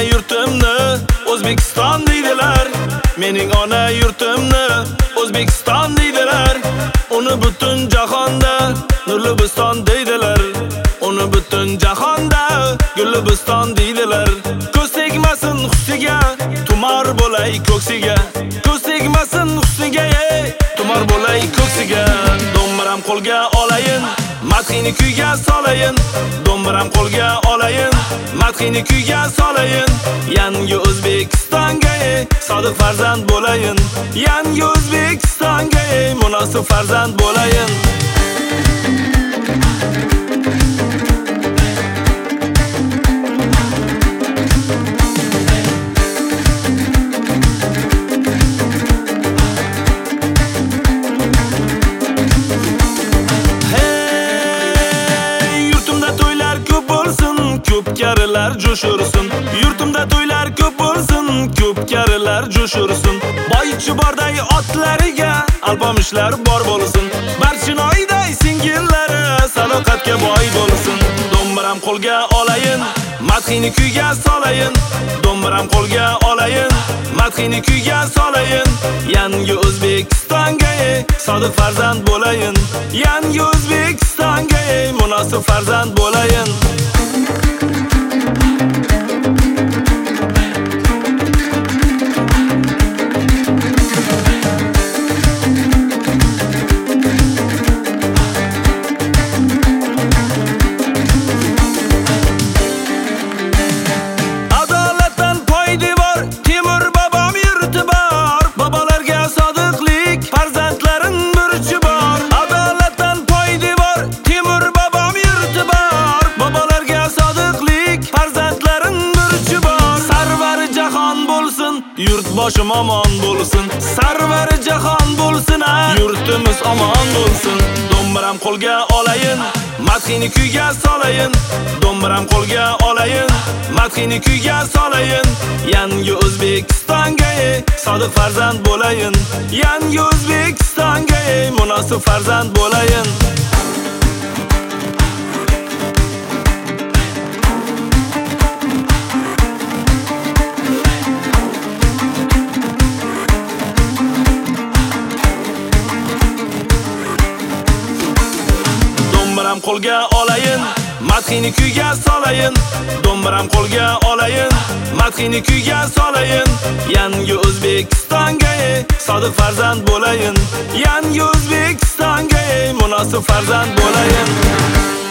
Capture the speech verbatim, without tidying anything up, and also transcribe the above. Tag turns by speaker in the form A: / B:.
A: yurtimni O'zbekiston deydilar. Mening ona yurtimni O'zbekiston deydilar. Uni butun jahonda Nurlibiston deydilar. Uni butun jahonda Gullibiston deydilar. Ko'z tegmasin husniga, tumor bo'lay ko'ksiga. Ko'z tegmasin husniga, tumor bo'lay ko'ksiga. Do'mbiram qo'lga olayin, madhini kuyga solayin. Do'mbiram qo'lga olayin, madhini kuyga solayin. Yangi O'zbekistonga sodiq farzand bo'layin. Yangi O'zbekistonga munosib farzand bo'layin. Ko'p karilar jo'shursin. Yurtimda to'ylar ko'p bo'lsin, ko'p karilar jo'shursin. Boychi borday otlariga alpamishlar bor bo'lsin. Barchinoyday singillari sadoqatga boy bo'lsin. Do'mbiram qo'lga olayin, madhini kuyga solayin. Do'mbiram qo'lga olayin, madhini kuyga solayin. Yangi O'zbekistonga sodiq farzand bo'layin. Yangi O'zbekistonga munosib farzand bo'layin. Yurt boshim omon bo'lsin, sarvari jahon bo'lsin, yurtimiz omon bo'lsin. Do'mbiram qo'lga olayin, madhini kuyga solayin. Do'mbiram qo'lga olayin, madhini kuyga solayin. Yangi O'zbekistonga sodiq farzand bo'layin. Yangi O'zbekistonga munosib farzand bo'layin. Do'mbiram qo'lga olayin, madhini kuyga solayin. Do'mbiram qo'lga olayin, madhini kuyga solayin. Yangi O'zbekistonga sodiq farzand bo'layin. Yangi O'zbekistonga munosib farzand bo'layin.